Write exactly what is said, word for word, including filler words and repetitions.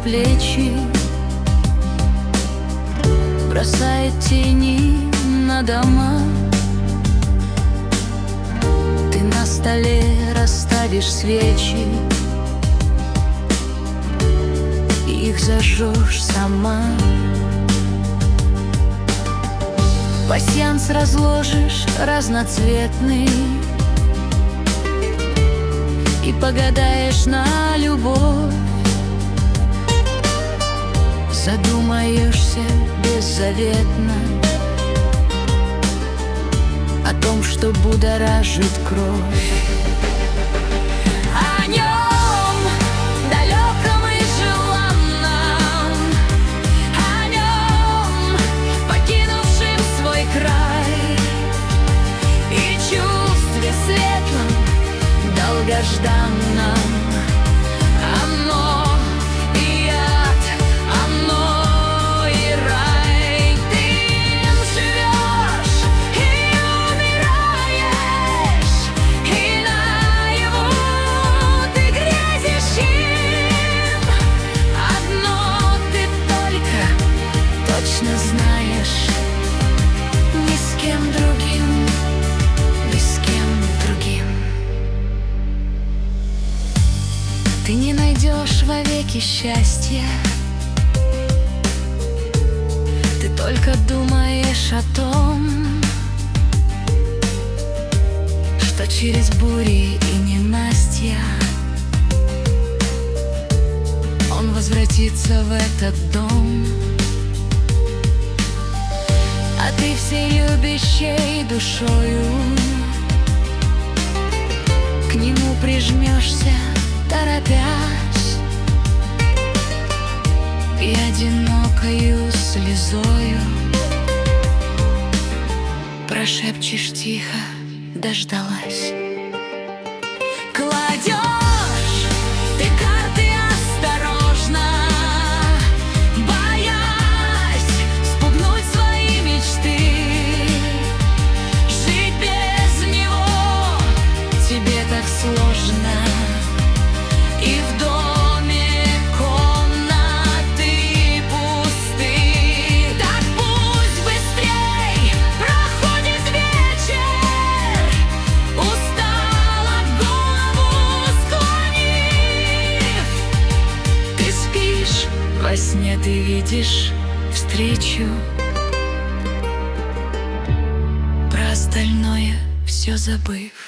плечи, бросает тени на дома. Ты на столе расставишь свечи, и их зажжешь сама. Пасьянс разложишь разноцветный и погадаешь на любовь. Задумаешься беззаветно о том, что будоражит кровь. О нем, далеком и желанном, о нем, покинувшем свой край, и чувстве светлом, долгожданном. Оно и ад, оно и рай. Ты им живешь и умираешь, и наяву ты грезишь им. Одно ты только точно знаешь: ни с кем другим, ни с кем другим ты не найдешь вовеки счастья. Ты только думаешь о том, что через бури и ненастья он возвратится в этот дом. А ты всей любящей душою к нему прижмешься, торопясь, и одинокою слезою прошепчешь тихо: дождалась. Кладешь ты карты осторожно, боясь спугнуть свои мечты. Жить без него тебе так сложно, и в доме комнаты пусты. Так пусть быстрей проходит вечер, устало голову склонив. Ты спишь, во сне ты видишь встречу, про остальное все забыв.